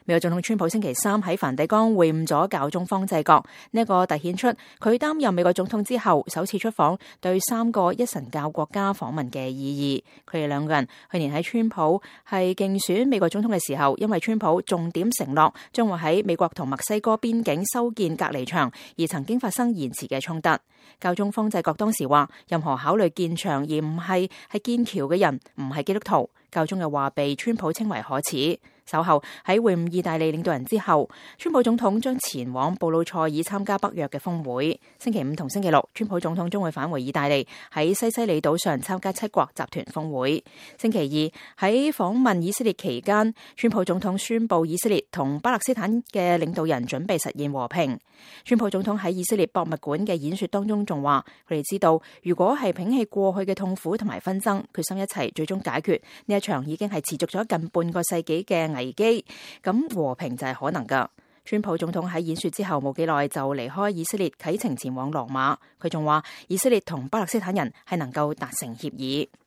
美國總統川普星期三喺梵蒂岡會晤咗教宗方濟各，呢一個凸顯出佢擔任美國總統之後首次出訪對3個一神教國家訪問嘅意義。佢哋兩個人去年喺川普係競選美國總統嘅時候，因為川普重點承諾將會喺美國同墨西哥邊境修建隔離牆，而曾經發生延遲嘅衝突。教宗方濟各當時話，任何考慮建牆而唔係建橋嘅人唔係基督徒。教宗嘅話被川普稱為可恥。稍後喺會晤意大利領導人之後，川普總統將前往布魯塞爾參加北約嘅峰會。星期五同星期六，川普總統將會返回意大利，喺西西里島上參加7國集團峰會。星期二喺訪問以色列期間，川普總統宣布以色列同巴勒斯坦嘅領導人準備實現和平。川普總統喺以色列博物館嘅演說當中仲話，佢哋知道如果係摒棄過去嘅痛苦同埋紛爭，決心一齊最終解決呢一場已經係持續咗近半個世紀嘅危機，咁和平就係可能噶。川普總統喺演說之後冇幾耐就離開以色列，啟程前往羅馬。佢仲話以色列同巴勒斯坦人係能夠達成協議。